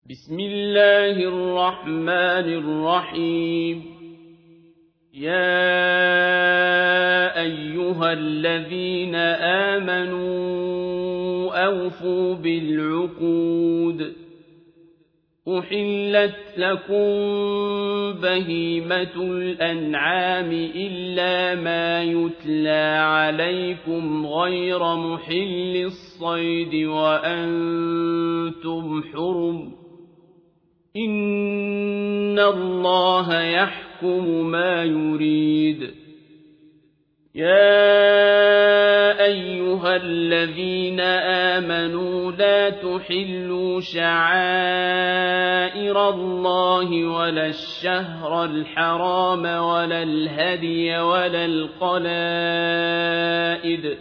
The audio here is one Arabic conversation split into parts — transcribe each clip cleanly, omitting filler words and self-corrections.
بسم الله الرحمن الرحيم يا أيها الذين آمنوا أوفوا بالعقود أحلت لكم بهيمة الأنعام إلا ما يتلى عليكم غير محل الصيد وأنتم حرم إن الله يحكم ما يريد يا أيها الذين آمنوا لا تحلوا شعائر الله ولا الشهر الحرام ولا الهدي ولا القلائد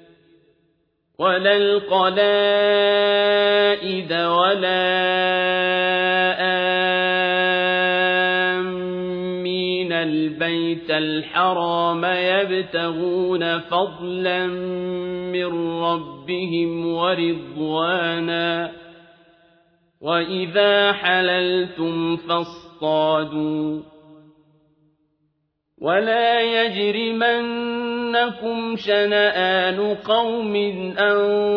ولا آمين البيت الحرام يبتغون فضلا من ربهم ورضوانا وإذا حللتم فاصطادوا ولا يجرمنكم شنآن قوم أن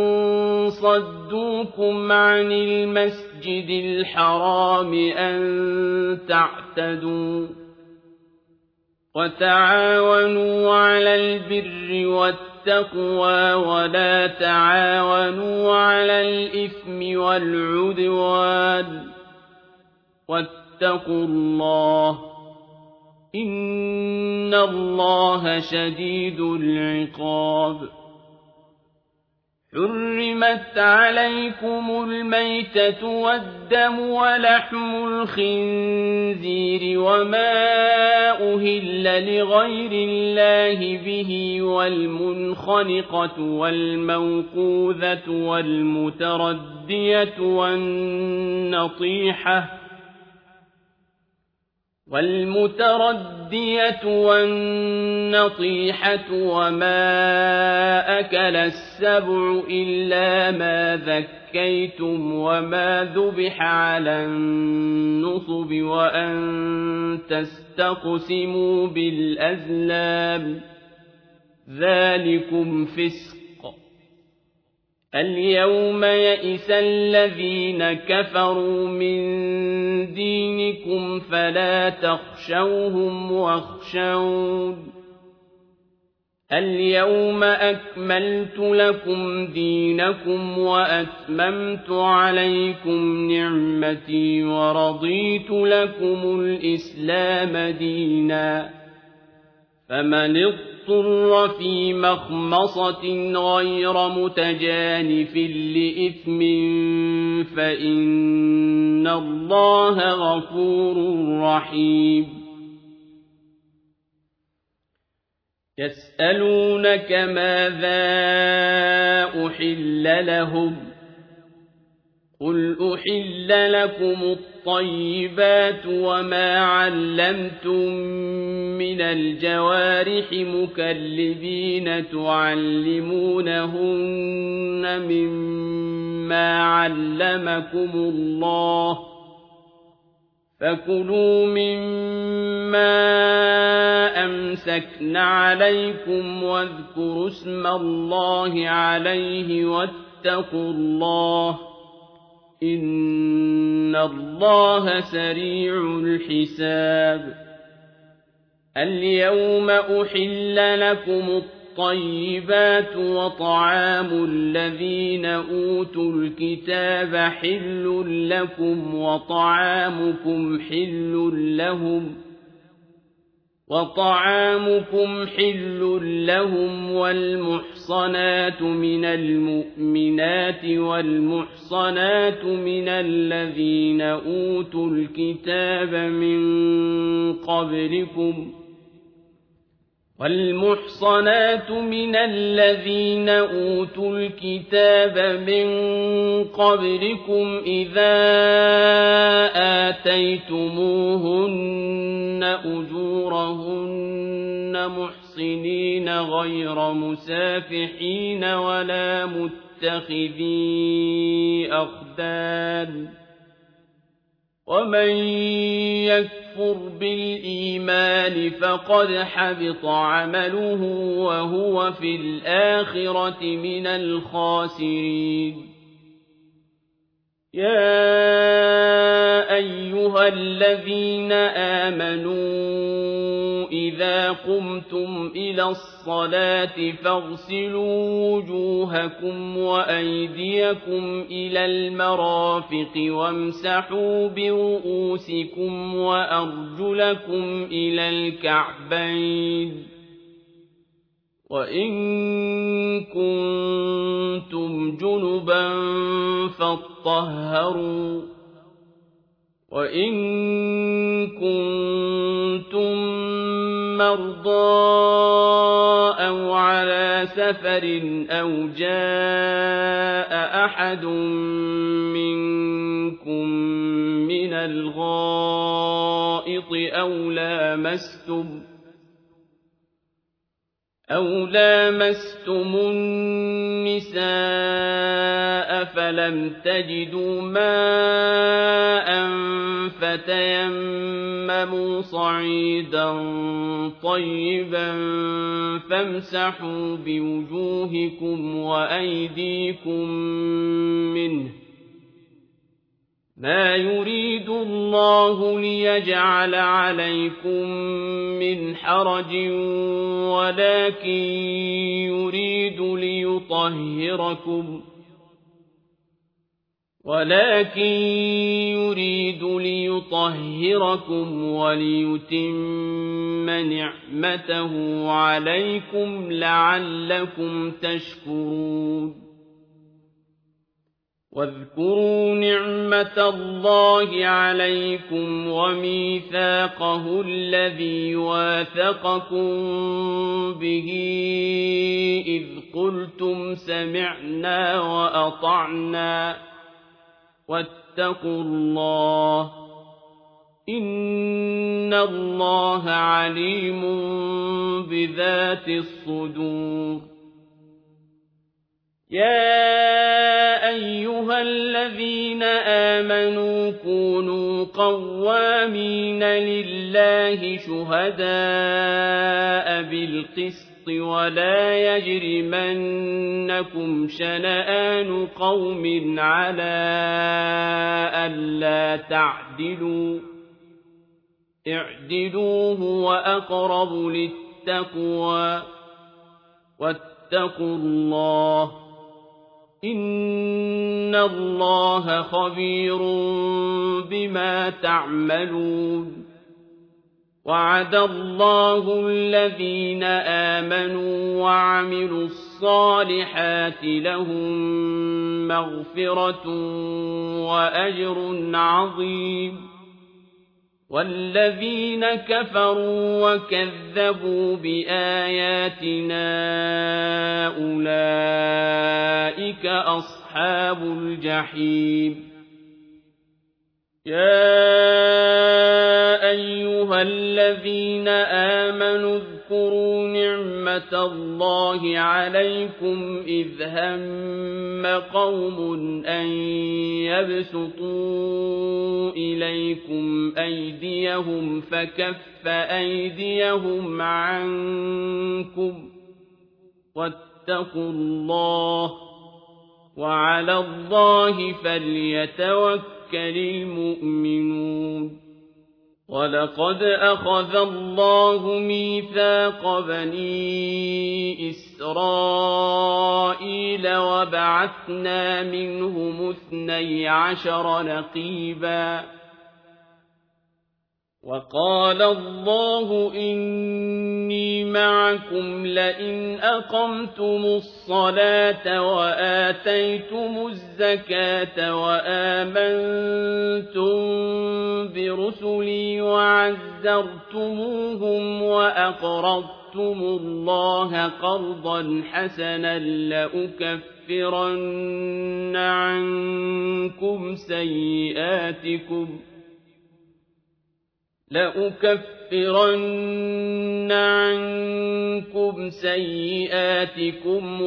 صدوكم عن المسجد الحرام أن تعتدوا وتعاونوا على البر والتقوى ولا تعاونوا على الإثم والعدوان واتقوا الله إن الله شديد العقاب حرمت عليكم الميتة والدم ولحم الخنزير وما أهل لغير الله به والمنخنقة والموقوذة والمتردية والنطيحة وما أكل السبع إلا ما ذكيتم وما ذبح على النصب وأن تستقسموا بالأزلام ذلكم فسق اليوم يئس الذين كفروا من دينكم فلا تخشوهم واخشون اليوم أكملت لكم دينكم وأتممت عليكم نعمتي ورضيت لكم الإسلام دينا فمن اضطر في مخمصة غير متجانف لإثم فإن الله غفور رحيم يسألونك ماذا أحل لهم قل أحل لكم الطيبات وما علمتم من الجوارح مكلبين تعلمونهن مما علمكم الله فكلوا مما أمسكن عليكم واذكروا اسم الله عليه واتقوا الله إن الله سريع الحساب اليوم أحل لكم الطيبات وطعام الذين أوتوا الكتاب حل لكم وطعامكم حل لهم والمحصنات من المؤمنات والمحصنات من الذين أوتوا الكتاب من قبلكم إذا آتيتموهن أجورهن محصنين غير مسافحين ولا متخذي أخدان ومن يكفر بالإيمان فقد حبط عمله وهو في الآخرة من الخاسرين يا أيها الذين آمنوا إذا قمتم إلى الصلاة فاغسلوا وجوهكم وأيديكم إلى المرافق وامسحوا برؤوسكم وأرجلكم إلى الكعبين وإن كنتم جنبا فاطهروا وإن كنتم مرضى أو على سفر أو جاء أحد منكم من الغائط أو لامستم النساء فلم تجدوا ماء فتيمموا صعيدا طيبا فامسحوا بوجوهكم وأيديكم منه ما يريد الله ليجعل عليكم من حرج ولكن يريد ليطهركم وليتم نعمته عليكم لعلكم تشكرون واذكروا نعمة الله عليكم وميثاقه الذي واثقكم به إذ قلتم سمعنا وأطعنا واتقوا الله إن الله عليم بذات الصدور يا أيها الذين آمنوا كونوا قوامين لله شهداء بالقسط ولا يجرمنكم شنآن قوم على ألا تعدلوا اعدلوا هو أقرب للتقوى واتقوا الله إن الله خبير بما تعملون وعد الله الذين آمنوا وعملوا الصالحات لهم مغفرة وأجر عظيم والذين كفروا وكذبوا بآياتنا أولئك أصحاب الجحيم يا أيها الذين آمنوا اذكروا نعمة الله عليكم إذ هم قوم أن يبسطوا إليكم أيديهم فكف أيديهم عنكم واتقوا الله وعلى الله فليتوكل المؤمنون ولقد أخذ الله ميثاق بني إسرائيل وبعثنا منهم 12 نقيبا وقال الله إني معكم لئن أقمتم الصلاة وآتيتم الزكاة وآمنتم برسلي وعزرتموهم وأقرضتم الله قرضا حسنا لأكفرن لأكفرن عنكم سيئاتكم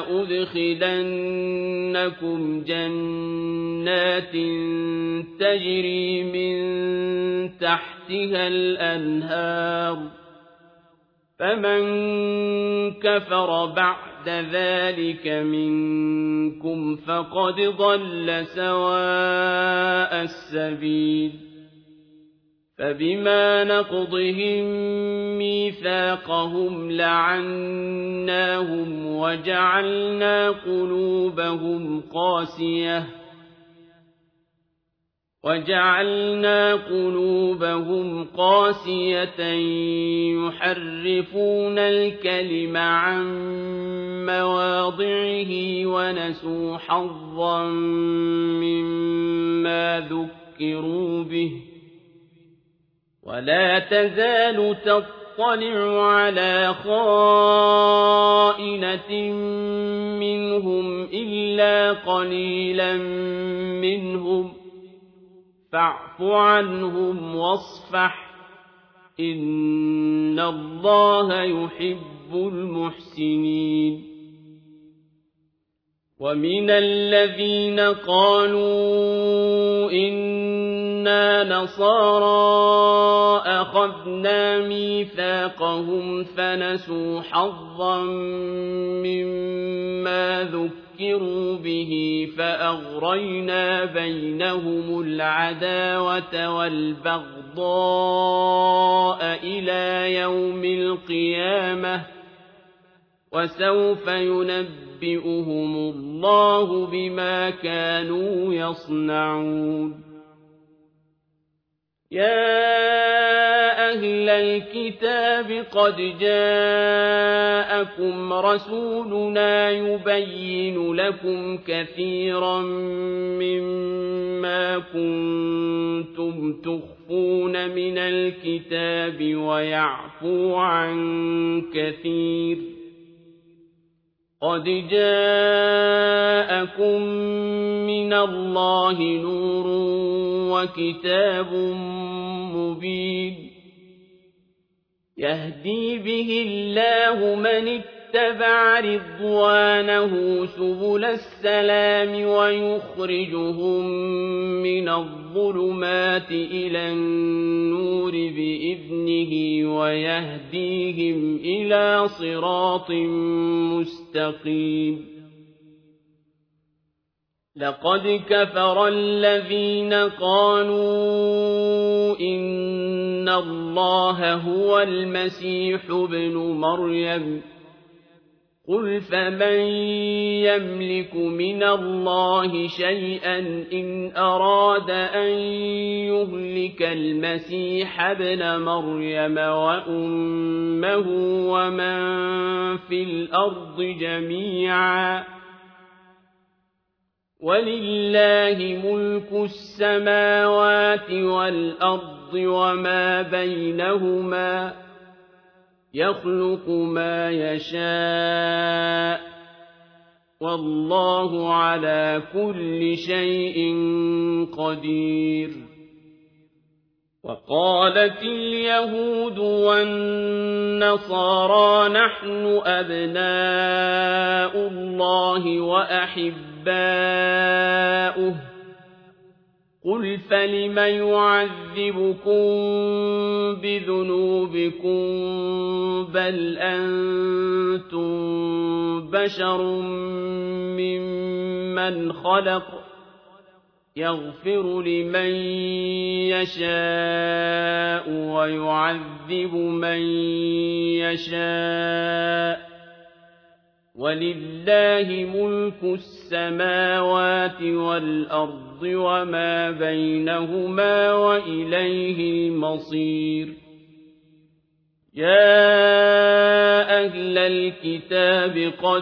ولأدخلنكم جنات تجري من تحتها الأنهار فمن كفر بعد ذلك منكم فقد ضل سواء السبيل فبما نقضهم ميثاقهم لعناهم وجعلنا قلوبهم قاسية يحرفون الكلم عن مواضعه ونسوا حظا مما ذكروا به ولا تزال تطلع على خائنة منهم إلا قليلا منهم فاعف عنهم واصفح إن الله يحب المحسنين ومن الذين قالوا إنا نصارى أخذنا ميثاقهم فنسوا حظا مما ذكروا به فأغرينا بينهم العداوة والبغضاء إلى يوم القيامة وسوف ينبئهم الله بما كانوا يصنعون يا أهل الكتاب قد جاءكم رسولنا يبين لكم كثيرا مما كنتم تخفون من الكتاب ويعفو عن كثير قد جاءكم من الله نور وكتاب مبين يهدي به الله من اتبع رضوانه سبل السلام ويخرجهم من الظلمات إلى النور بإذنه ويهديهم إلى صراط مستقيم لقد كفر الذين قالوا إن الله هو المسيح ابن مريم قل فمن يملك من الله شيئا إن أراد أن يهلك المسيح ابن مريم وأمه ومن في الأرض جميعا ولله ملك السماوات والأرض وما بينهما يخلق ما يشاء والله على كل شيء قدير وقالت اليهود والنصارى نحن أبناء الله وأحباؤه قل فلم يعذبكم بذنوبكم بل أنتم بشر ممن خلق يغفر لمن يشاء ويعذب من يشاء ولله ملك السماوات والأرض وما بينهما وإليه المصير يا أهل الكتاب قد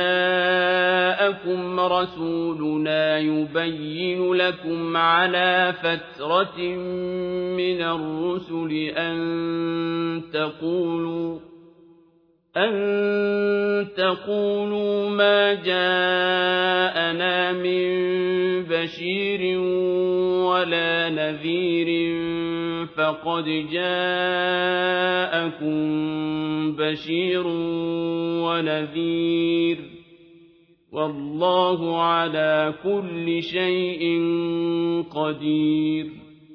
جاءكم رسولنا يبين لكم على فترة من الرسل أن أن تقولوا ما جاءنا من بشير ولا نذير فقد جاءكم بشير ونذير والله على كل شيء قدير.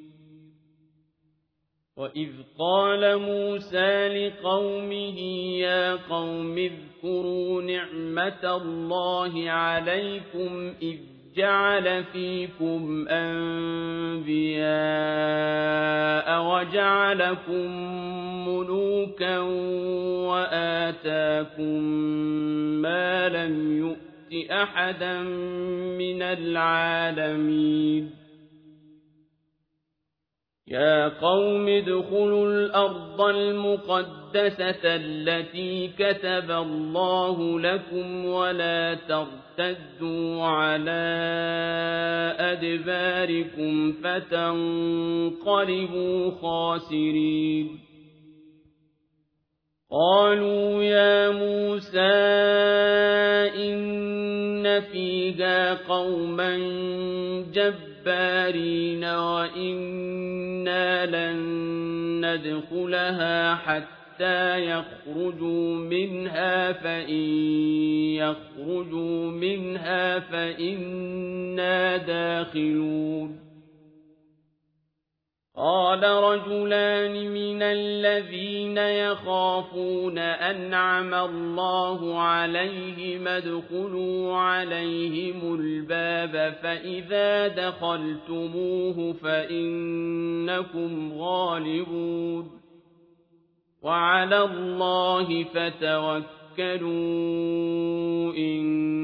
وإذ قال موسى لقومه يا قوم اذكروا نعمة الله عليكم إذ جعل فيكم أنبياء وجعلكم ملوكا وآتاكم ما لم يؤت أحدا من العالمين. يا قوم ادخلوا الأرض المقدسة التي كتب الله لكم ولا ترتدوا على أدباركم فتنقلبوا خاسرين. قالوا يا موسى إن فيها قوما جبارين وإنا لن ندخلها حتى يخرجوا منها فإن يخرجوا منها فإنا داخلون. قال رجلان من الذين يخافون أنعم الله عليهم ادخلوا عليهم الباب فإذا دخلتموه فإنكم غالبون وعلى الله فتوكلوا إن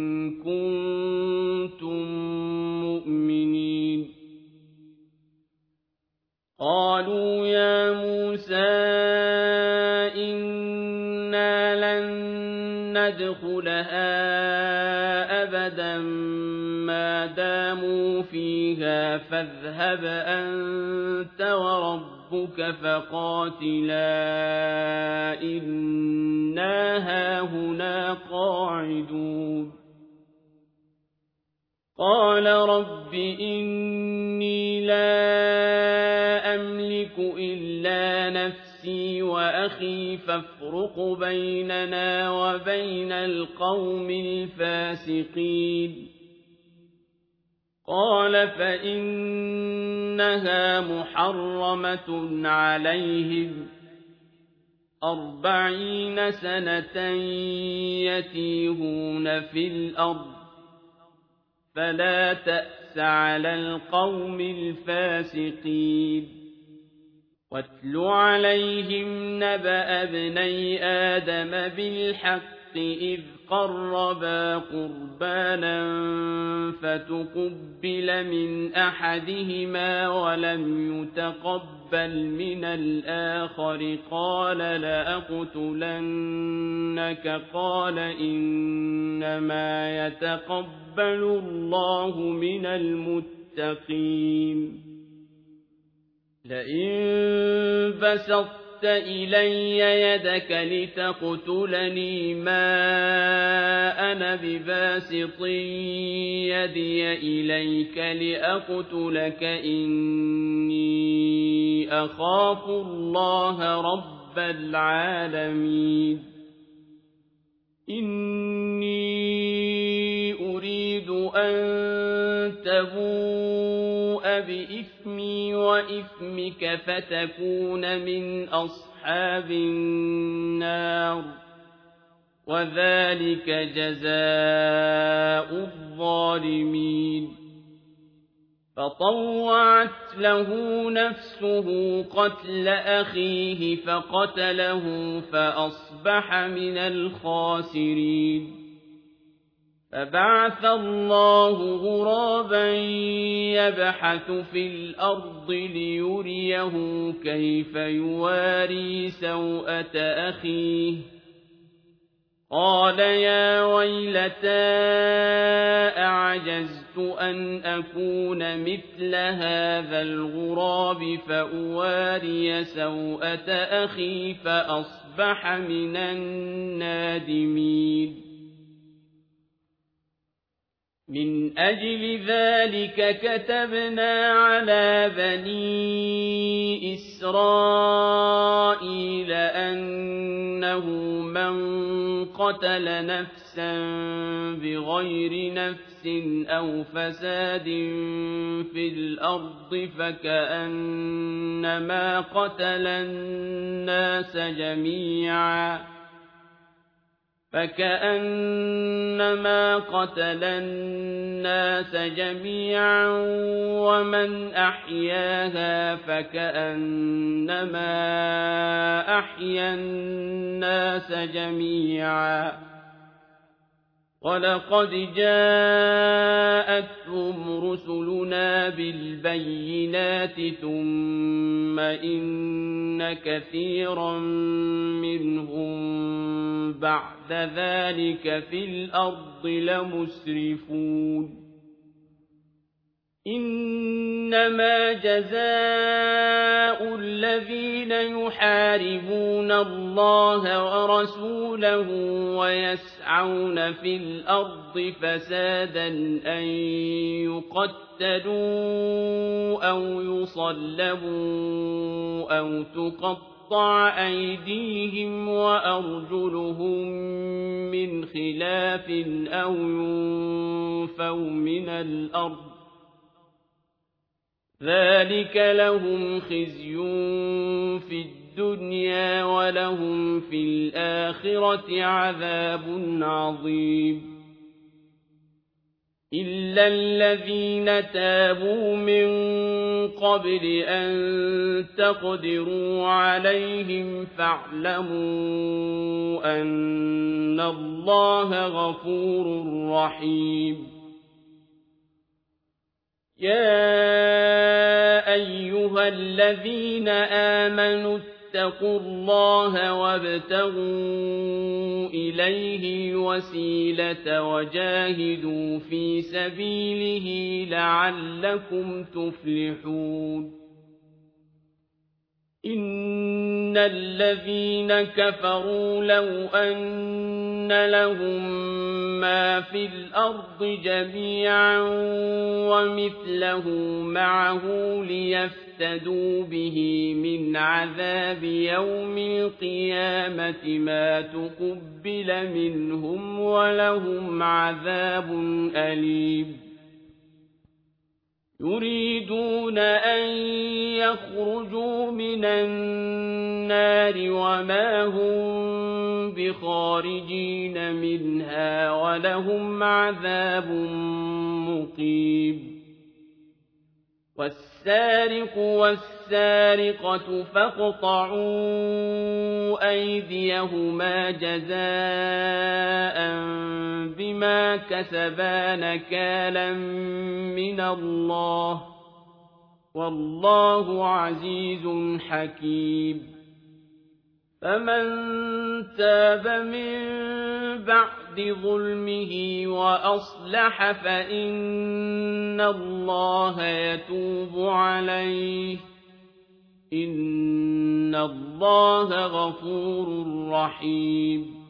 كنتم مؤمنين. قالوا يا موسى إنا لن ندخلها أبدا ما داموا فيها فاذهب أنت وربك فقاتلا إنا هاهنا قاعدون. قال رب إني لا أملك إلا نفسي وأخي فافرق بيننا وبين القوم الفاسقين. قال فإنها محرمة عليهم 40 سنة يتيهون في الأرض فلا تأس على القوم الفاسقين. واتل عليهم نبأ ابني آدم بالحق إذ قربا قربانا فتقبل من أحدهما ولم يتقبل من الآخر قال لأقتلنك قال إنما يتقبل الله من المتقين. لئن بسطت إلي يدك لتقتلني ما أنا بباسط يدي إليك لأقتلك إني أخاف الله رب العالمين. إني أريد أن تبوء بإثمي وإثمك فتكون من أصحاب النار وذلك جزاء الظالمين. فطوعت له نفسه قتل أخيه فقتله فأصبح من الخاسرين. فبعث الله غرابا يبحث في الأرض ليريه كيف يواري سوءة أخيه قال يا ويلتى أعجزت أن أكون مثل هذا الغراب فأواري سوءة أخي فأصبح من النادمين من أجل ذلك كتبنا على بني إسرائيل أنه من قتل نفسا بغير نفس أو فساد في الأرض فكأنما قتل الناس جميعا ومن أحياها فكأنما أحيا الناس جميعا ولقد جاءتهم رسلنا بالبينات ثم إن كثيرا منهم بعد ذلك في الأرض لمسرفون إنما جزاء الذين يحاربون الله ورسوله ويسعون في الأرض فسادا أن يقتلوا أو يصلبوا أو تقطع أيديهم وأرجلهم من خلاف أو ينفوا من الأرض ذلك لهم خزي في الدنيا ولهم في الآخرة عذاب عظيم إلا الذين تابوا من قبل أن تقدروا عليهم فاعلموا أن الله غفور رحيم يا أيها الذين آمنوا اتقوا الله وابتغوا إليه الوسيلة وجاهدوا في سبيله لعلكم تفلحون إن الذين كفروا لو أن لهم ما في الأرض جميعا ومثله معه ليفتدوا به من عذاب يوم القيامة ما تقبل منهم ولهم عذاب أليم يريدون أن يخرجوا من النار وما هم بخارجين منها ولهم عذاب مقيم والسارق والسارقة فاقطعوا أيديهما جزاء بما كسبا نكالا من الله والله عزيز حكيم فمن تاب من بعد ظلمه وأصلح فإن الله يتوب عليه إن الله غفور رحيم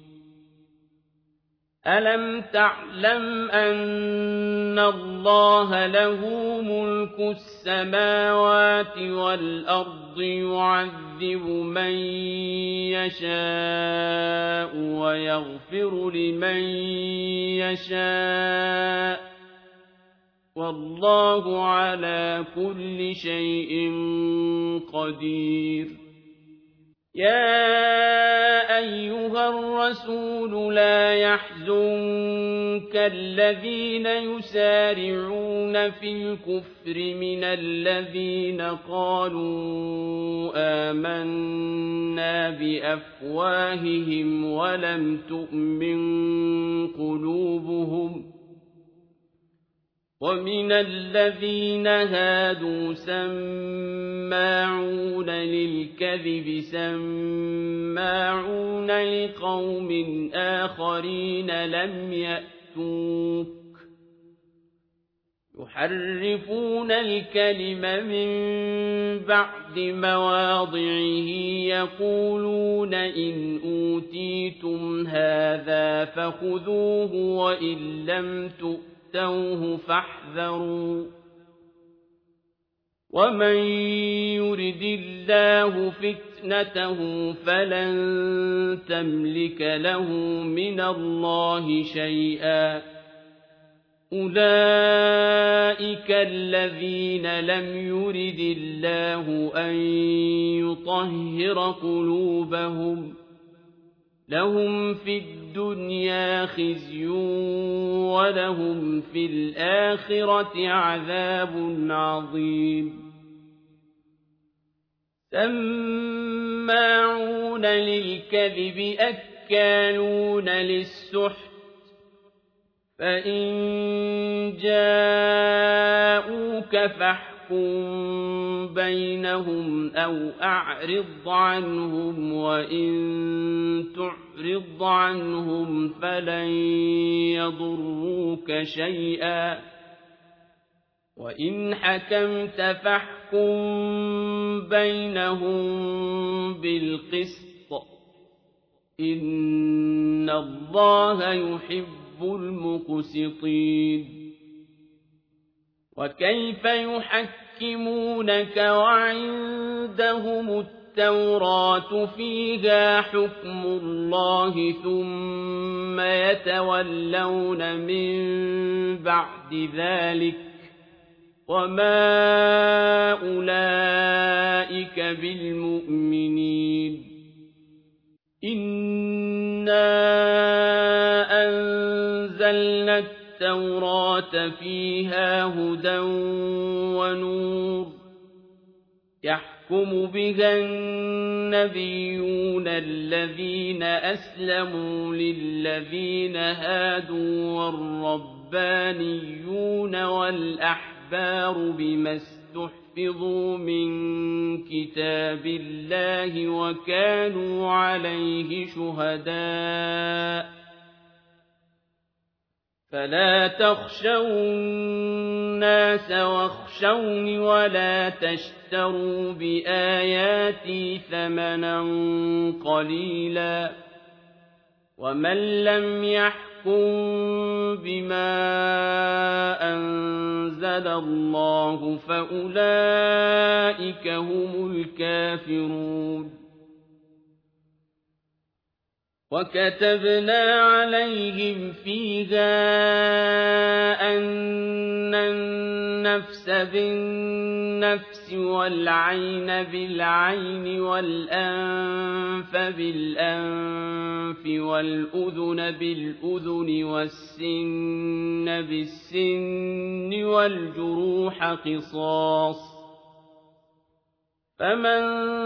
ألم تعلم أن الله له ملك السماوات والأرض يعذب من يشاء ويغفر لمن يشاء والله على كل شيء قدير يا أيها الرسول لا يحزنك الذين يسارعون في الكفر من الذين قالوا آمنا بأفواههم ولم تؤمن قلوبهم ومن الذين هادوا سماعون للكذب سماعون لقوم آخرين لم يأتوك يحرفون الكلم من بعد مواضعه يقولون إن أوتيتم هذا فخذوه وإن لم تؤتوه فاحذروا ومن يرد الله فتنته فلن تملك له من الله شيئا أولئك الذين لم يرد الله أن يطهر قلوبهم لهم في الدنيا خزي ولهم في الآخرة عذاب عظيم سماعون للكذب أكالون للسحت فإن جاءوك فاحكم بينهم أو أعرض عنهم وإن تعرض عنهم فلن يضروك شيئا وإن حكمت فاحكم بينهم بالقسط إن الله يحب المقسطين وكيف يحكمونك وعندهم التوراة فيها حكم الله ثم يتولون من بعد ذلك وما أولئك بالمؤمنين إنا أنزلنا التوراة فيها هدى ونور يحكم بها النبيون الذين أسلموا للذين هادوا والربانيون والأحبار بما استحفظوا من كتاب الله وكانوا عليه شهداء فلا تخشوا الناس واخشوني ولا تشتروا بآياتي ثمنا قليلا ومن لم يحكم بما أنزل الله فأولئك هم الكافرون وكتبنا عليهم فيها أن النفس بالنفس والعين بالعين والأنف بالأنف والأذن بالأذن والسن بالسن والجروح قصاص فمن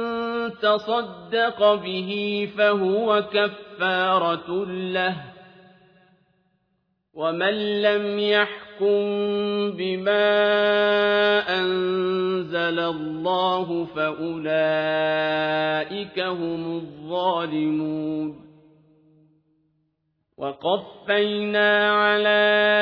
تصدق به فهو كفارة له ومن لم يحكم بما أنزل الله فأولئك هم الظالمون وقفينا على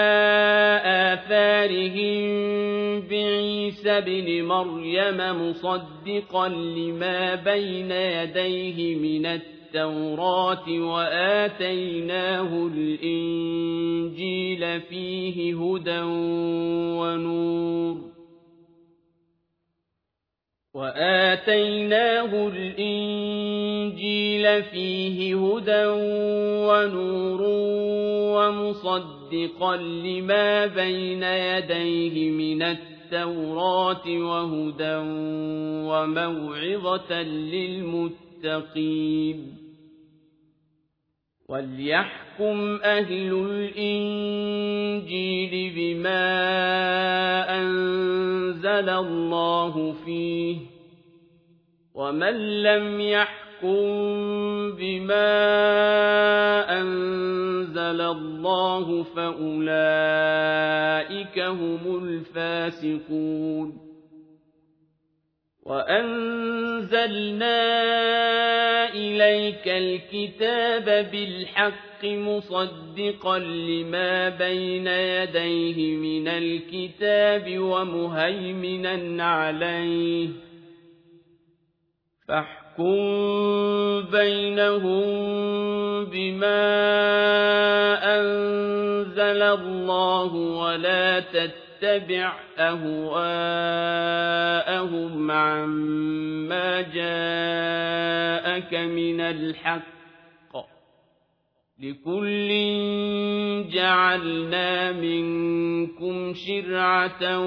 آثارهم بعيسى ابن مريم مصدقا لما بين يديه من التوراة وآتيناه الإنجيل فيه هدى ونور وآتيناه الإنجيل فيه هدى ونور ومصدقا لما بين يديه من التوراة وهدى وموعظة للمتقين وليحكم أهل الإنجيل بما أنزل الله فيه ومن لم يحكم يحكم بما أنزل الله فأولئك هم الفاسقون وأنزلنا إليك الكتاب بالحق مصدقا لما بين يديه من الكتاب ومهيمنا عليه فاحكم بينهم بما أنزل الله ولا تتبع أهواءهم عما جاءك من الحق لكل جعلنا منكم شرعة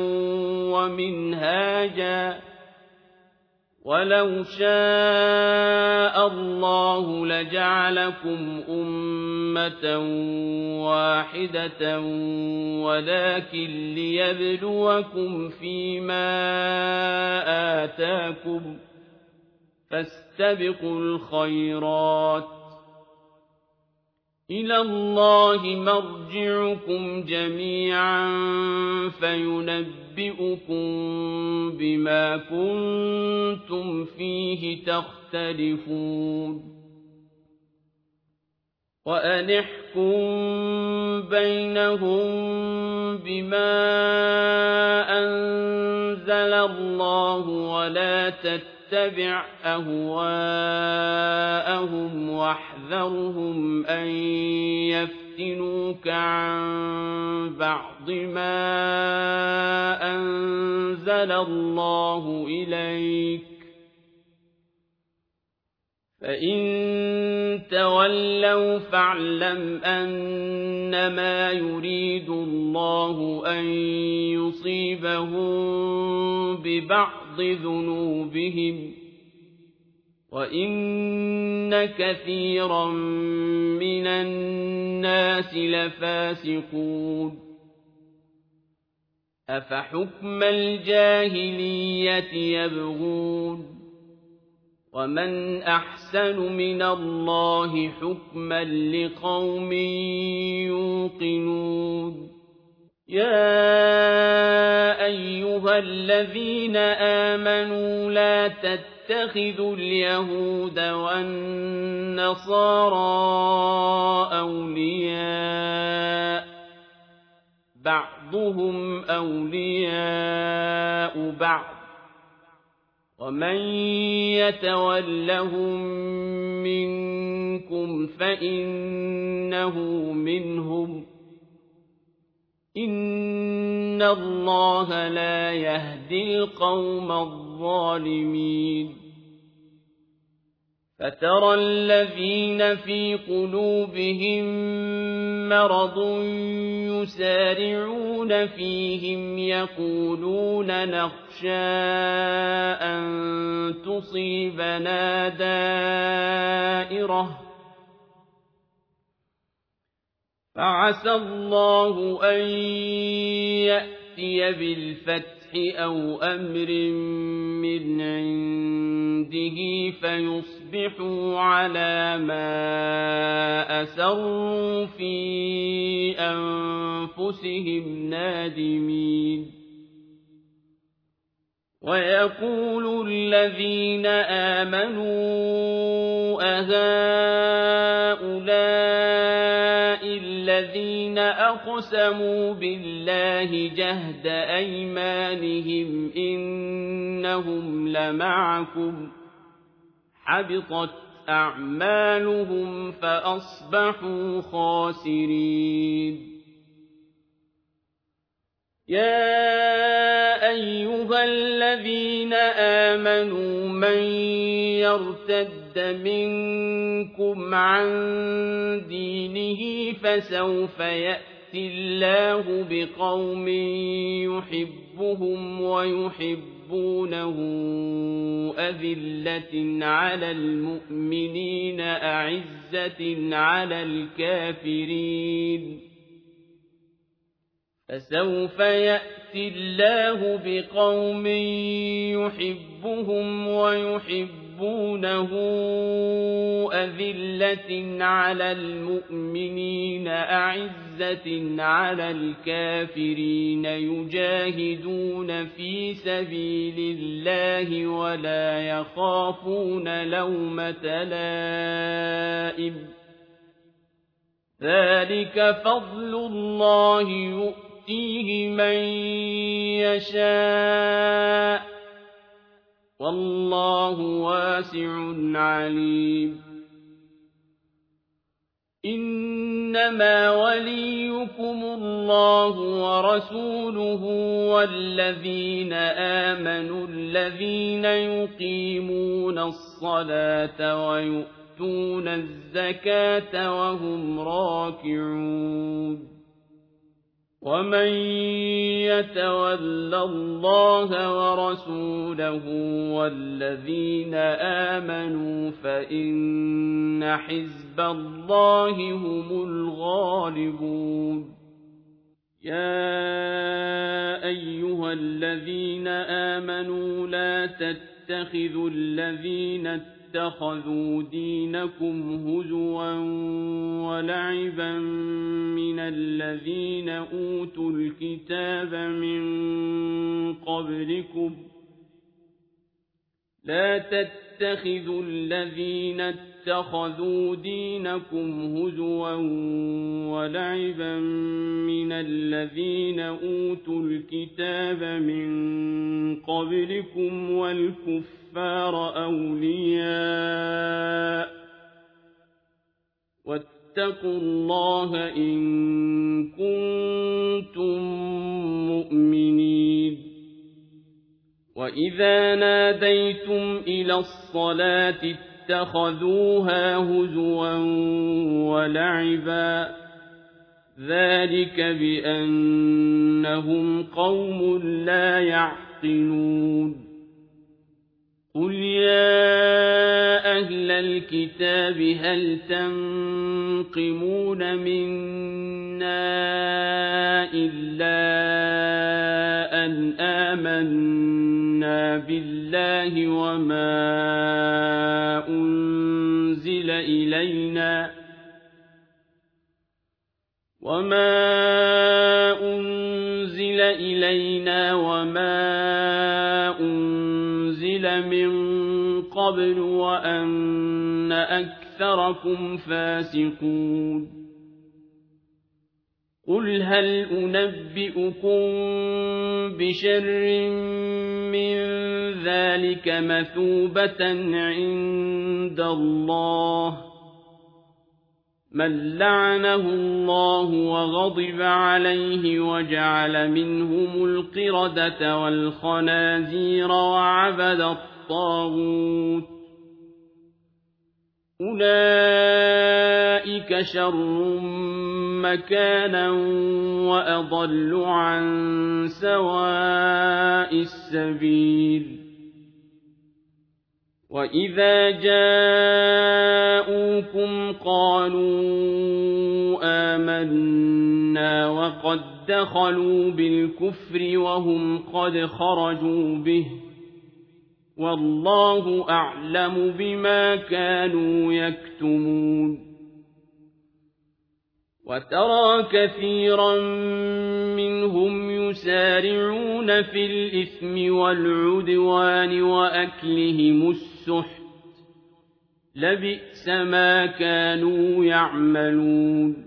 ومنهاجا ولو شاء الله لجعلكم أمة واحدة ولكن ليبلوكم فيما آتاكم فاستبقوا الخيرات إلى الله مرجعكم جميعا فينبئكم بما كنتم فيه تختلفون وأن احكم بينهم بما أنزل الله ولا تتبع أهواءهم واحذرهم أن يفتنوك عن بعض ما أنزل الله إليك فإن تولوا فاعلم أنما يريد الله أن يصيبهم ببعض ذنوبهم وإن كثيرا من الناس لفاسقون أفحكم الجاهلية يبغون ومن أحسن من الله حكما لقوم يوقنون يا أيها الذين آمنوا لا تتخذوا اليهود والنصارى أولياء بعضهم أولياء بعض ومن يتولهم منكم فإنه منهم إن الله لا يهدي القوم الظالمين فترى الذين في قلوبهم مرض يسارعون فيهم يقولون نخشى أن تصيبنا دائرة فعسى الله أن يأتي بالفتح أو أمر من عنده فيصبحوا على ما أسروا في أنفسهم نادمين ويقول الذين آمنوا أهؤلاء الذين أقسموا بالله جهد أيمانهم إنهم لمعكم حبطت أعمالهم فأصبحوا خاسرين يا أيها الذين آمنوا من يرتد منكم عن دينه فسوف يأتي الله بقوم يحبهم ويحبونه أذلة على المؤمنين أعزة على الكافرين فسوف يأتي الله بقوم يحبهم ويحبونه أذلة على المؤمنين أعزة على الكافرين يجاهدون في سبيل الله ولا يخافون لومة لائم ذلك فضل الله يؤتيه من يشاء والله واسع عليم إنما وليكم الله ورسوله والذين آمنوا الذين يقيمون الصلاة ويؤتون الزكاة وهم راكعون ومن يتول الله ورسوله والذين آمنوا فإن حزب الله هم الغالبون يا أيها الذين آمنوا لا تتخذوا الذين اتخذوا دينكم هزوا ولعبا من الذين أوتوا الكتاب من قبلكم لا تتخذوا الذين اتخذوا دينكم هزوا ولعبا من الذين أوتوا الكتاب من قبلكم والكفار أولياء واتقوا الله إن كنتم مؤمنين وإذا ناديتم إلى الصلاة اتخذوها هزوا ولعبا ذلك بأنهم قوم لا يعقلون قل يا أهل الكتاب هل تنقمون منا إلا أن آمنا بالله وما أنزل إلينا وما أنزل من قبل وأن أكثركم فاسقون قل هل أنبئكم بشر من ذلك مثوبة عند الله من لعنه الله وغضب عليه وجعل منهم القردة والخنازير وعبد الطاغوت أولئك شر مكانا وأضل عن سواء السبيل وإذا جاءوكم قالوا آمنا وقد دخلوا بالكفر وهم قد خرجوا به والله أعلم بما كانوا يكتمون وترى كثيرا منهم يسارعون في الإثم والعدوان وأكلهم السحت لبئس ما كانوا يعملون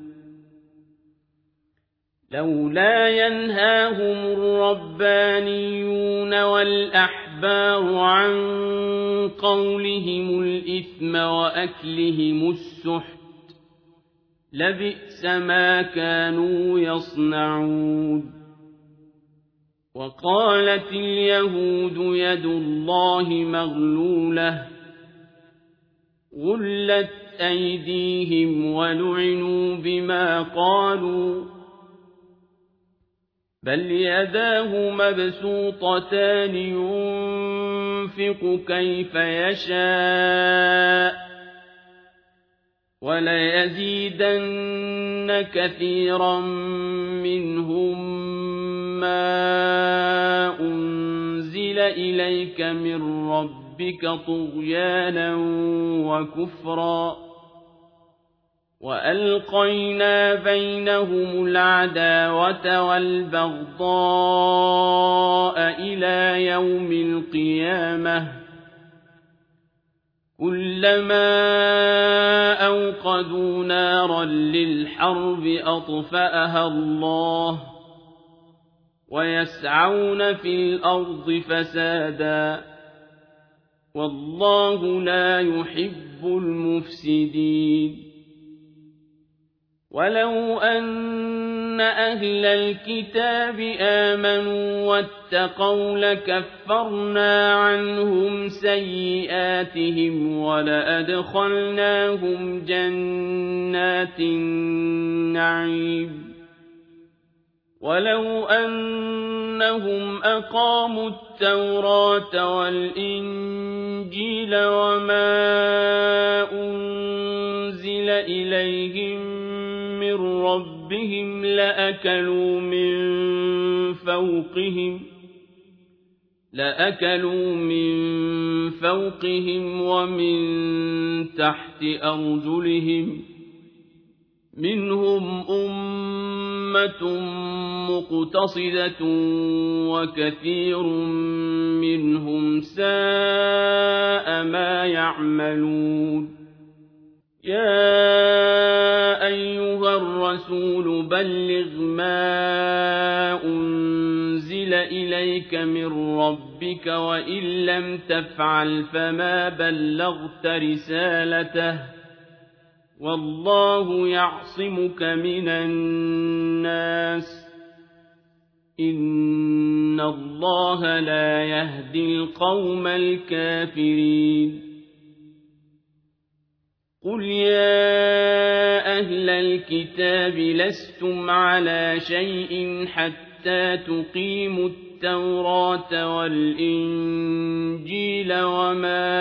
لولا ينهاهم الربانيون والأحبار عن قولهم الإثم وأكلهم السحت لبئس ما كانوا يصنعون وقالت اليهود يد الله مغلولة غلت أيديهم ولعنوا بما قالوا بل يداه مبسوطتان ينفق كيف يشاء وليزيدن كثيرا منهم ما أنزل إليك من ربك طغيانا وكفرا وألقينا بينهم العداوة والبغضاء إلى يوم القيامة كلما أوقدوا نارا للحرب أطفأها الله ويسعون في الأرض فسادا والله لا يحب المفسدين ولو أن أهل الكتاب آمنوا واتقوا لكفرنا عنهم سيئاتهم ولأدخلناهم جنات النعيم ولو أنهم أقاموا التوراة والإنجيل وما أنزل إليهم من ربهم لأكلوا من فوقهم ومن تحت أرجلهم منهم أمة مقتصدة وكثير منهم ساء ما يعملون يا أيها الرسول بلغ ما أنزل إليك من ربك وإن لم تفعل فما بلغت رسالته والله يعصمك من الناس إن الله لا يهدي القوم الكافرين قل يا أهل الكتاب لستم على شيء حتى تقيموا التوراة والإنجيل وما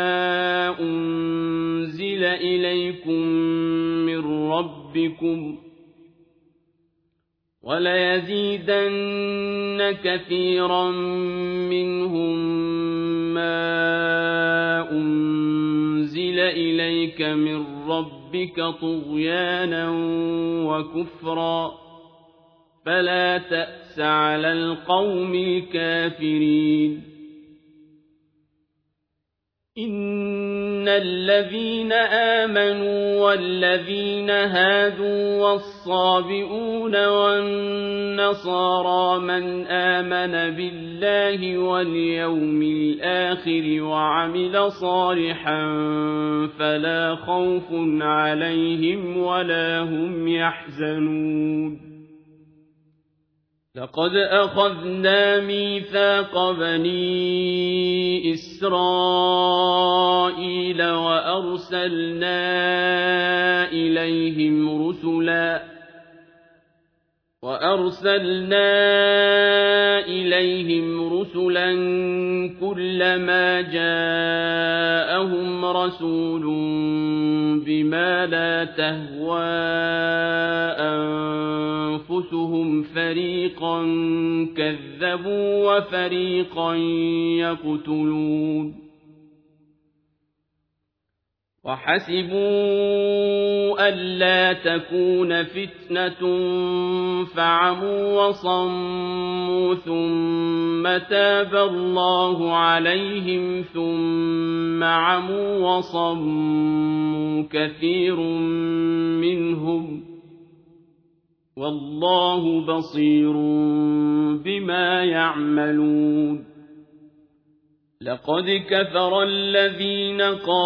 أنزل إليكم من ربكم وليزيدن كثيرا منهم ما أنزل إليك من ربك طغيانا وكفرا فلا تأس على القوم الكافرين إن الذين آمنوا والذين هادوا والصابئون والنصارى من آمن بالله واليوم الآخر وعمل صالحا فلا خوف عليهم ولا هم يحزنون لقد أخذنا ميثاق بني إسرائيل وأرسلنا إليهم رسلا كلما جاءهم رسول بما لا تهوى أنفسهم فريقا كذبوا وفريقا يقتلون وحسبوا ألا تكون فتنة فعموا وصموا ثم تاب الله عليهم ثم عموا وصموا كثير منهم والله بصير بما يعملون لقد كفر الذين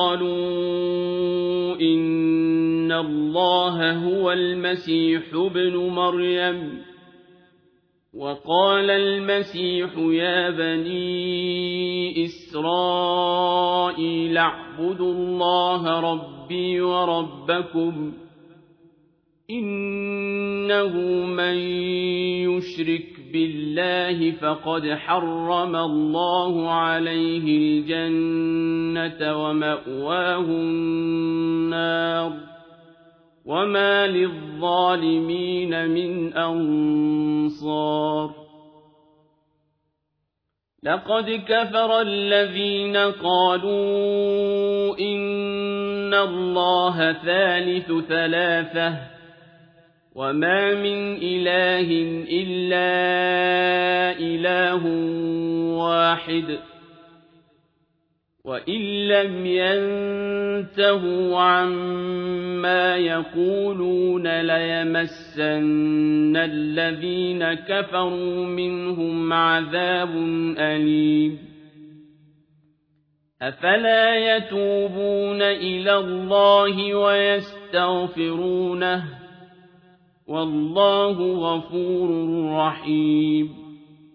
قالوا إن الله هو المسيح ابن مريم وقال المسيح يا بني إسرائيل اعبدوا الله ربي وربكم إنه من يشرك بالله فقد حرم الله عليه الجنة ومأواه النار وما للظالمين من أنصار لقد كفر الذين قالوا إن الله ثالث ثلاثة وما من إله إلا إله واحد وإن لم ينتهوا عما يقولون ليمسن الذين كفروا منهم عذاب أليم أفلا يتوبون إلى الله ويستغفرونه والله غفور رحيم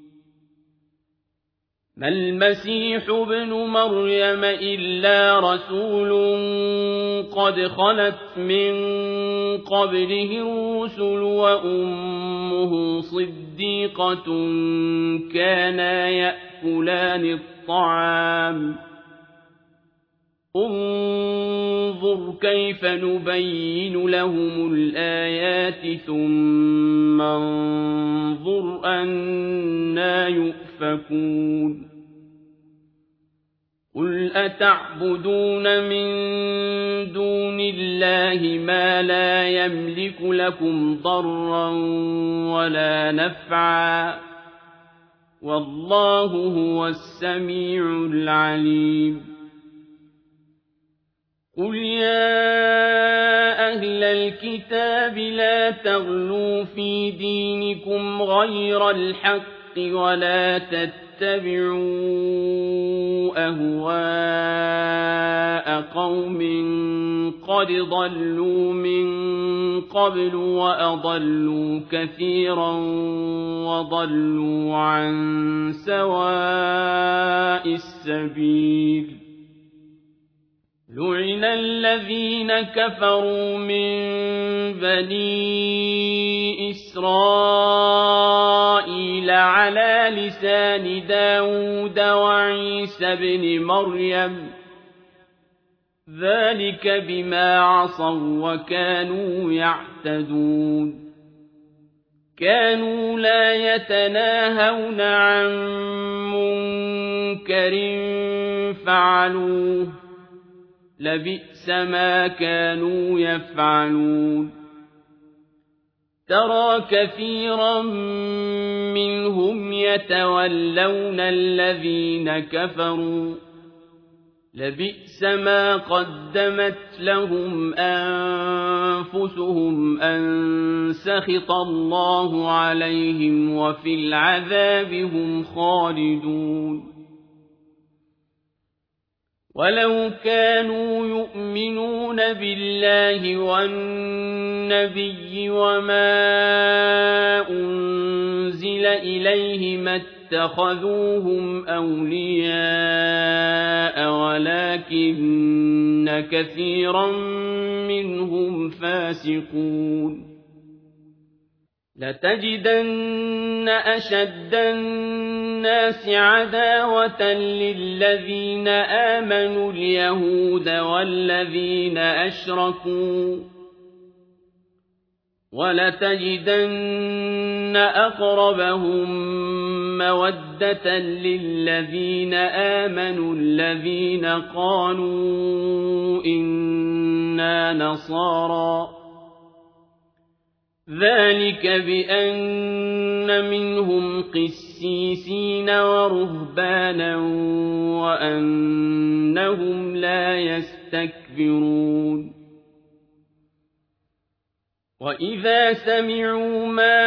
ما المسيح ابن مريم إلا رسول قد خلت من قبله الرسل وأمه صديقة كانا يأكلان الطعام انظر كيف نبين لهم الآيات ثم انظر أنى يؤفكون قل أتعبدون من دون الله ما لا يملك لكم ضرا ولا نفعا والله هو السميع العليم قل يا أهل الكتاب لا تغلوا في دينكم غير الحق ولا تتبعوا أهواء قوم قد ضلوا من قبل وأضلوا كثيرا وضلوا عن سواء السبيل لعن الذين كفروا من بني إسرائيل على لسان داود وعيسى بن مريم ذلك بما عصوا وكانوا يعتدون كانوا لا يتناهون عن منكر فعلوه لبئس ما كانوا يفعلون ترى كثيرا منهم يتولون الذين كفروا لبئس ما قدمت لهم أنفسهم أن سخط الله عليهم وفي العذاب هم خالدون ولو كانوا يؤمنون بالله والنبي وما أنزل إليه ما اتخذوهم أولياء ولكن كثيرا منهم فاسقون لتجدن أشد الناس عداوة للذين آمنوا اليهود والذين أشركوا ولتجدن أقربهم مودة للذين آمنوا الذين قالوا إنا نصارى ذلك بأن منهم قسيسين ورهبانا وأنهم لا يستكبرون وإذا سمعوا ما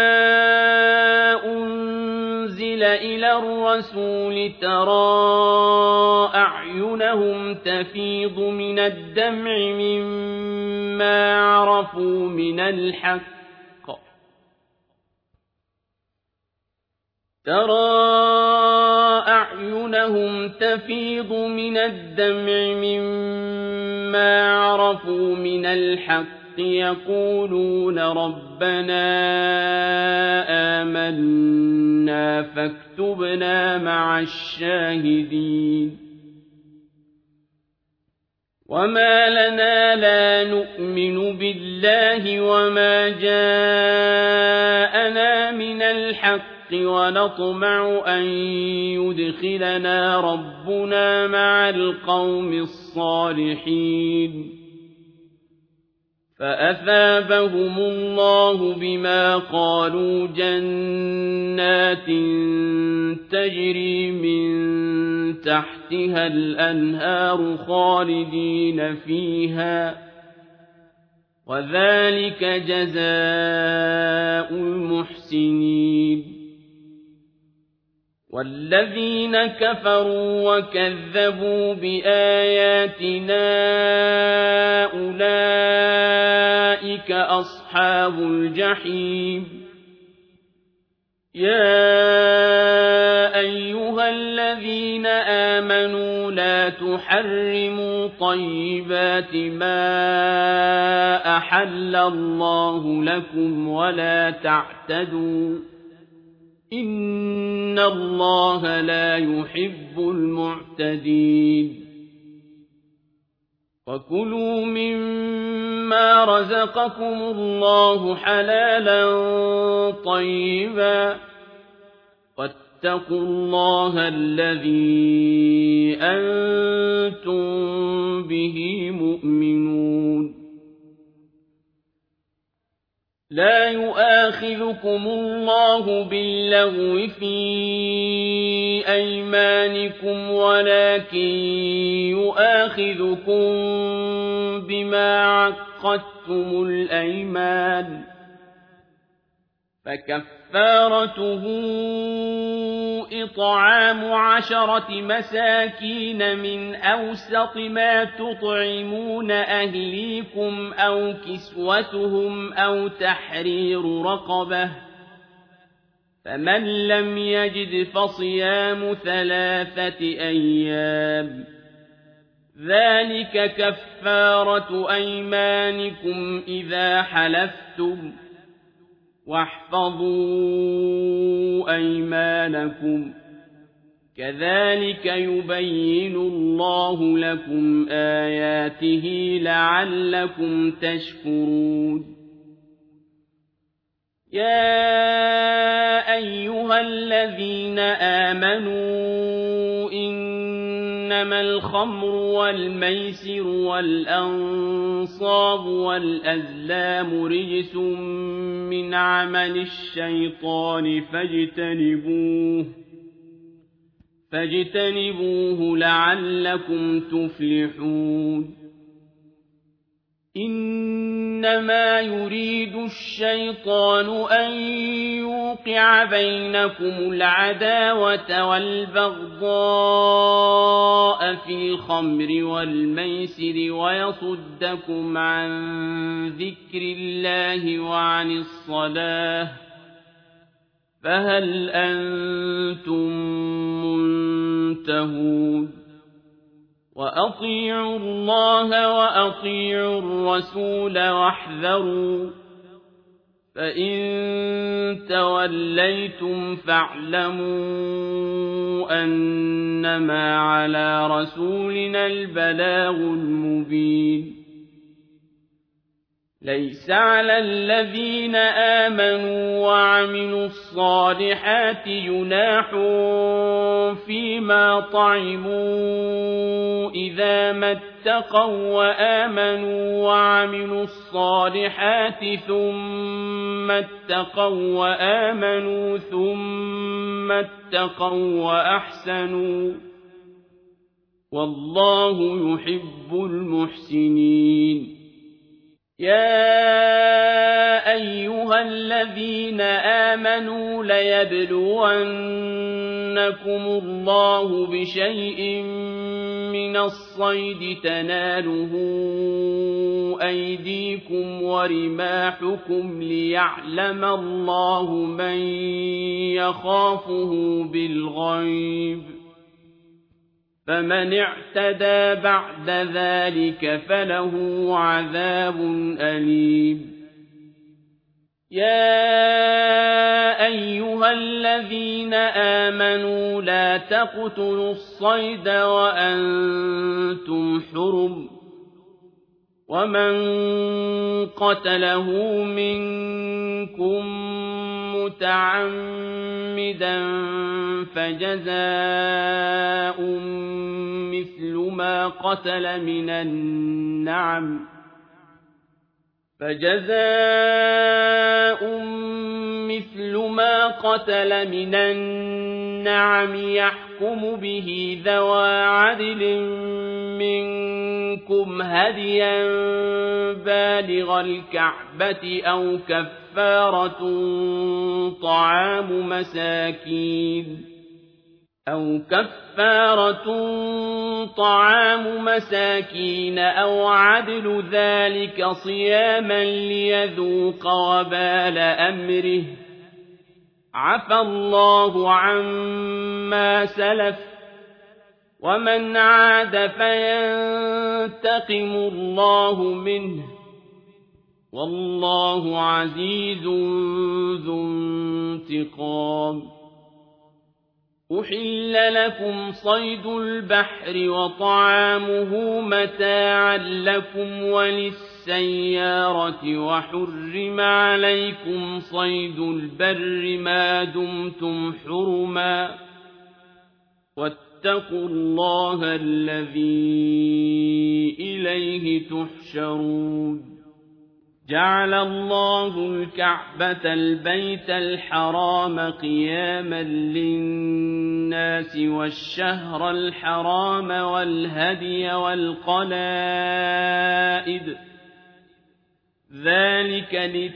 أنزل إلى الرسول ترى أعينهم تفيض من الدمع مما عرفوا من الحق يقولون ربنا آمنا فاكتبنا مع الشاهدين وما لنا لا نؤمن بالله وما جاءنا من الحق ونطمع أن يدخلنا ربنا مع القوم الصالحين فأثابهم الله بما قالوا جنات تجري من تحتها الأنهار خالدين فيها وذلك جزاء المحسنين والذين كفروا وكذبوا بآياتنا أولئك أصحاب الجحيم يا أيها الذين آمنوا لا تحرموا طيبات ما أحل الله لكم ولا تعتدوا إن الله لا يحب المعتدين وكلوا مما رزقكم الله حلالا طيبا واتقوا الله الذي أنتم به مؤمنون لا يؤاخذكم الله باللغو في أيمانكم ولكن يؤاخذكم بما عقدتم الأيمان فكفارته إطعام 10 مساكين من أوسط ما تطعمون أهليكم أو كسوتهم أو تحرير رقبة فمن لم يجد فصيام 3 أيام ذلك كفارة أيمانكم إذا حلفتم واحفظوا أيمانكم كذلك يبين الله لكم آياته لعلكم تشكرون يا أيها الذين آمنوا إنما الخمر والميسر والأنصاب والأزلام رجس من عمل الشيطان فاجتنبوه لعلكم تفلحون إنما يريد الشيطان أن يوقع بينكم العداوة والبغضاء في الخمر والميسر ويصدكم عن ذكر الله وعن الصلاة فهل أنتم منتهون وأطيعوا الله وأطيعوا الرسول واحذروا فإن توليتم فاعلموا أنما على رسولنا البلاغ المبين ليس على الذين آمنوا وعملوا الصالحات جناح فيما طعموا إذا ما اتقوا وآمنوا وعملوا الصالحات ثم اتقوا وآمنوا ثم اتقوا وأحسنوا والله يحب المحسنين يا أيها الذين آمنوا ليبلونكم الله بشيء من الصيد تناله أيديكم ورماحكم ليعلم الله من يخافه بالغيب فمن اعتدى بعد ذلك فله عذاب أليم يا أيها الذين آمنوا لا تقتلوا الصيد وأنتم حرم ومن قتله منكم متعمدا فجزاء مثل ما قتل من النعم يحكم به ذوى عدل منكم هديا بالغ الكعبة أو كفارة طعام مساكين أو عدل ذلك صياما ليذوق وبال أمره عفى الله عما سلف ومن عاد فينتقم الله منه والله عزيز ذو انتقام أحل لكم صيد البحر وطعامه متاعا لكم وللسيارة وحرم عليكم صيد البر ما دمتم حرما واتقوا الله الذي إليه تحشرون جعل الله الكعبة البيت الحرام قياما للناس والشهر الحرام والهدي والقلائد ذلك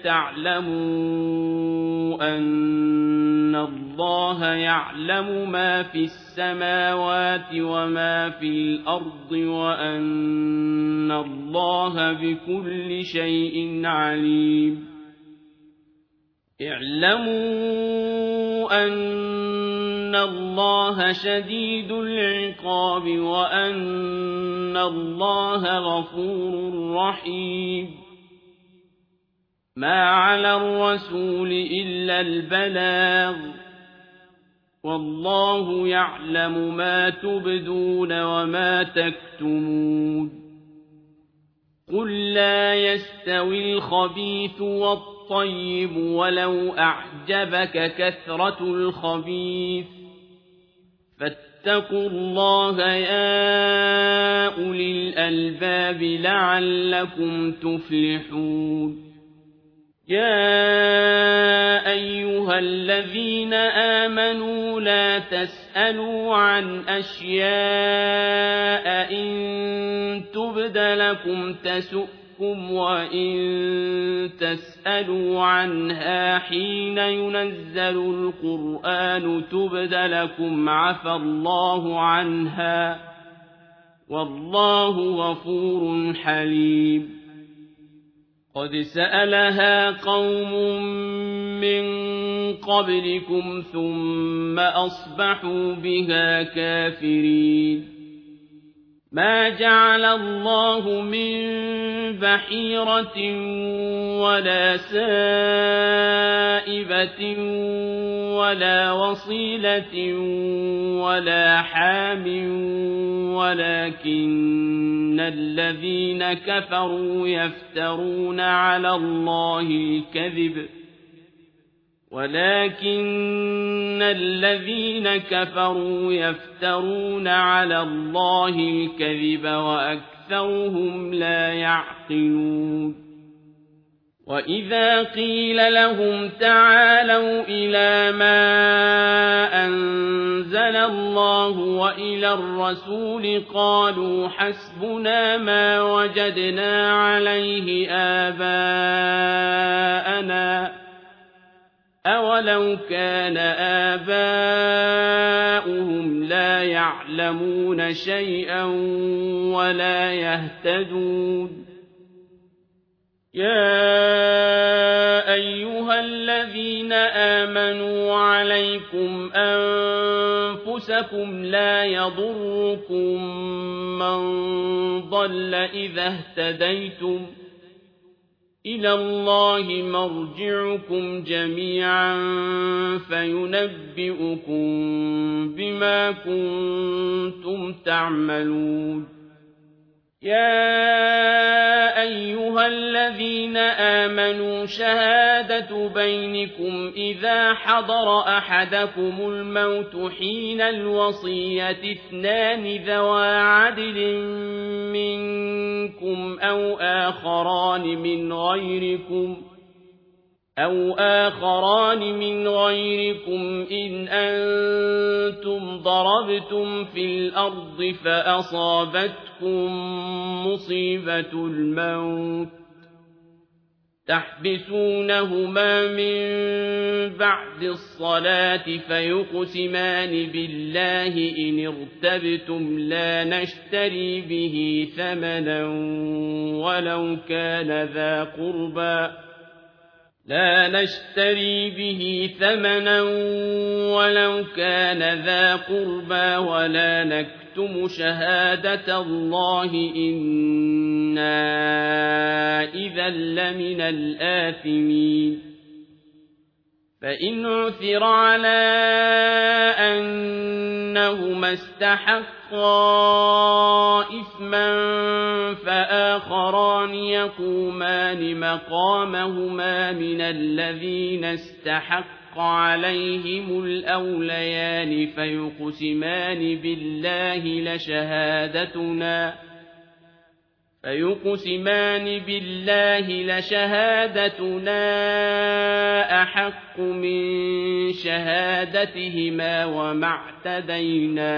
لتعلموا أن الله يعلم ما في السماوات وما في الأرض وأن الله بكل شيء عليم اعلموا أن الله شديد العقاب وأن الله غفور رحيم ما على الرسول إلا البلاغ والله يعلم ما تبدون وما تكتمون قل لا يستوي الخبيث والطيب ولو أعجبك كثرة الخبيث فاتقوا الله يا أولي الألباب لعلكم تفلحون يا أيها الذين آمنوا لا تسألوا عن أشياء إن تبد لكم تسؤكم وإن تسألوا عنها حين ينزل القرآن تبد لكم عفى الله عنها والله غفور حليم قد سألها قوم من قبلكم ثم أصبحوا بها كافرين ما جعل الله من بحيرة ولا سائبة ولا وصيلة ولا حام ولكن الذين كفروا يفترون على الله الكذب وأكثرهم لا يعقلون وإذا قيل لهم تعالوا إلى ما أنزل الله وإلى الرسول قالوا حسبنا ما وجدنا عليه آباءنا أولو كان آباؤهم لا يعلمون شيئا ولا يهتدون يا أيها الذين آمنوا عليكم أنفسكم لا يضركم من ضل إذا اهتديتم إلى الله مرجعكم جميعا فينبئكم بما كنتم تعملون يا الذين آمنوا شهادة بينكم إذا حضر أحدكم الموت حين الوصية اثنان ذوى عدل منكم أو آخران من غيركم إن أنتم ضربتم في الأرض فأصابتكم مصيبة الموت تحبسونهما من بعد الصلاة فيقسمان بالله إن ارتبتم لا نشتري به ثمنا ولو كان ذا قربى ولا نكتم شهادة الله إنا إذا لمن الآثمين فإن عثر على أنهما استحقا إثما فآخران يقومان مقامهما من الذين استحق عليهم الأوليان فيقسمان بالله لشهادتنا أحق من شهادتهما وما اعتدينا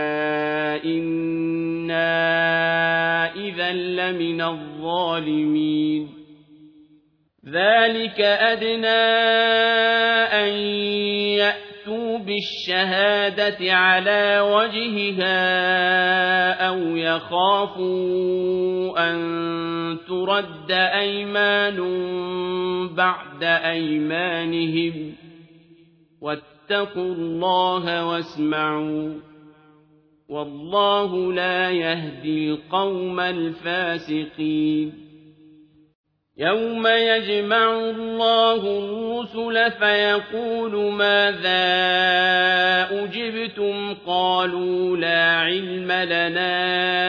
إنا إذا لمن الظالمين ذلك أدنى أن يأتوا بالشهادة على وجهها أو يخافوا أن ترد أيمان بعد أيمانهم واتقوا الله واسمعوا والله لا يهدي القوم الفاسقين يوم يجمع الله الرسل فيقول ماذا أجبتم قالوا لا علم لنا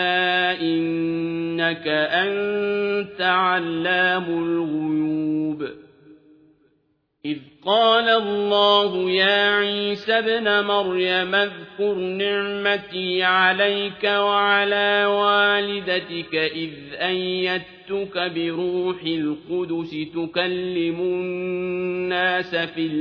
إنك أنت علام الغيوب إذ قال الله يا عيسى ابن مريم اذكر نعمتي عليك وعلى والدتك إذ أيدتك بروح القدس تكلم الناس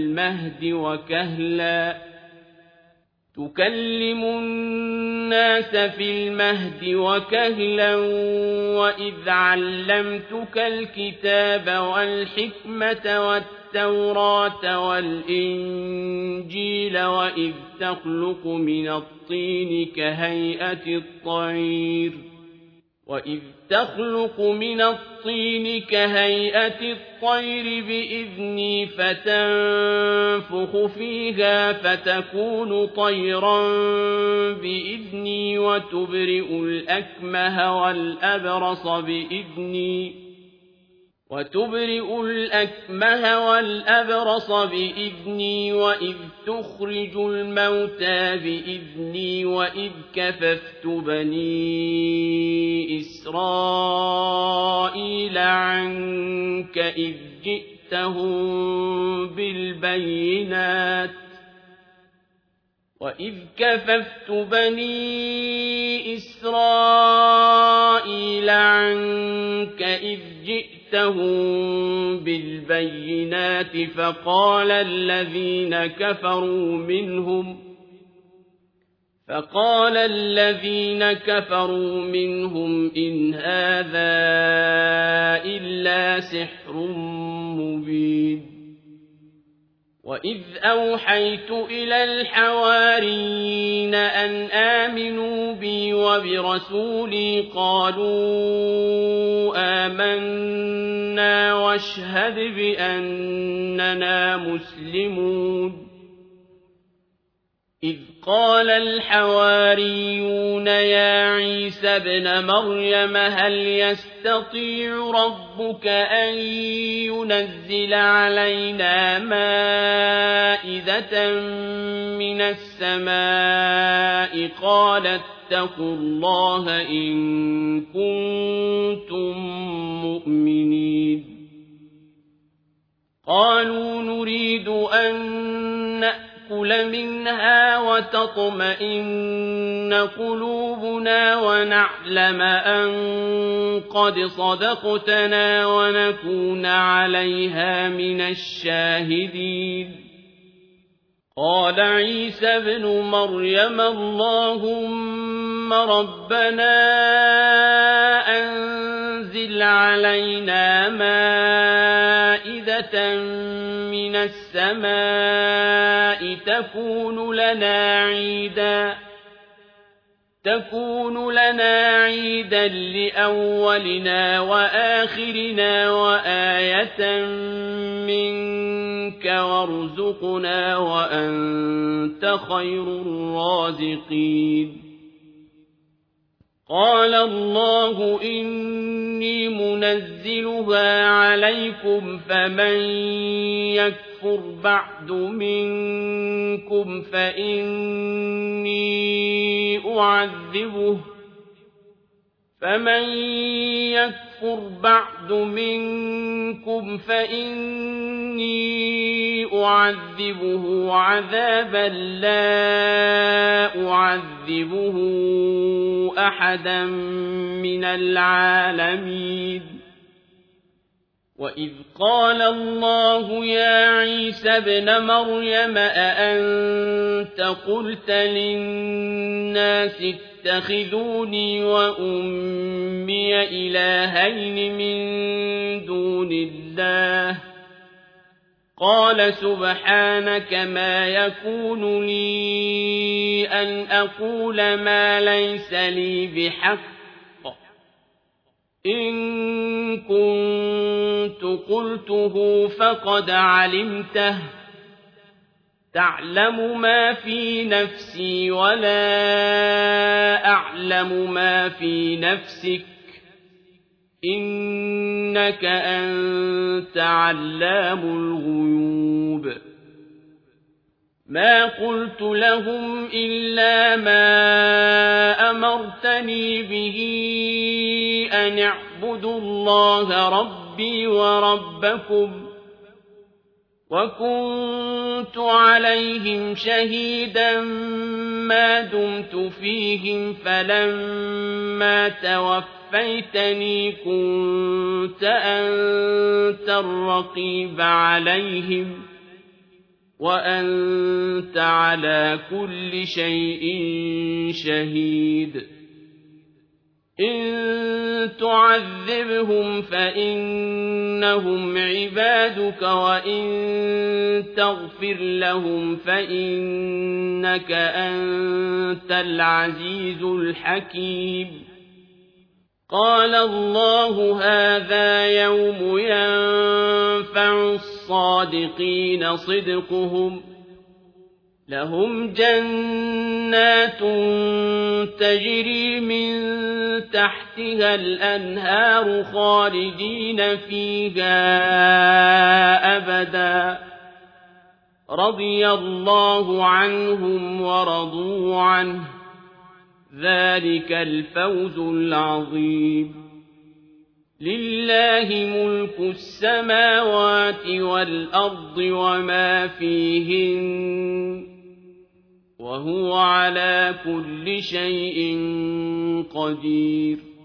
في المهد وكهلا وإذ علمتك الكتاب والحكمة والتوراة والإنجيل وإذ تخلق من الطين كهيئة الطير بإذني فتنفخ فيها فتكون طيرا بإذني وتبرئ الأكمه والأبرص بإذني وإذ تخرج الموتى بإذني وإذ كففت بني إسرائيل عنك إذ جئتهم بالبينات فقال الذين كفروا منهم إن هذا إلا سحر مبين وإذ أوحيت إلى الحواريين أن آمنوا بي وبرسولي قالوا آمنا واشهد بأننا مسلمون إذ قال الحواريون يا عيسى ابن مريم هل يستطيع ربك أن ينزل علينا مائدة من السماء قال اتقوا الله إن كنتم مؤمنين وتطمئن قلوبنا ونعلم أن قد صدقتنا ونكون عليها من الشاهدين. قال عيسى ابن مريم اللهم ربنا أنزل علينا مائدة من السماء تكون لنا عيدا لأولنا وآخرنا وآية منك وارزقنا وأنت خير الرازقين. قال الله إني منزلها عليكم فمن يكفر بعد منكم فإني أعذبه عذابا لا أعذبه أحدا من العالمين. وإذ قال الله يا عيسى ابن مريم أأنت قلت للناس اتخذوني وأمي إلهين من دون الله قال سبحانك ما يكون لي أن أقول ما ليس لي بحق إن كنت قلته فقد علمته تعلم ما في نفسي ولا أعلم ما في نفسك إنك أنت علام الغيوب. ما قلت لهم إلا ما أمرتني به أن اعبدوا الله ربي وربكم وكنت عليهم شهيدا ما دمت فيهم فلما توفيتني كنت أنت الرقيب عليهم وأنت على كل شيء شهيد. إن تعذبهم فإنهم عبادك وإن تغفر لهم فإنك أنت العزيز الحكيم. قال الله هذا يوم ينفع الصادقين صدقهم لهم جنات تجري من تحتها الأنهار خالدين فيها أبدا رضي الله عنهم ورضوا عنه ذلك الفوز العظيم. لله ملك السماوات والأرض وما فيهن وهو على كل شيء قدير.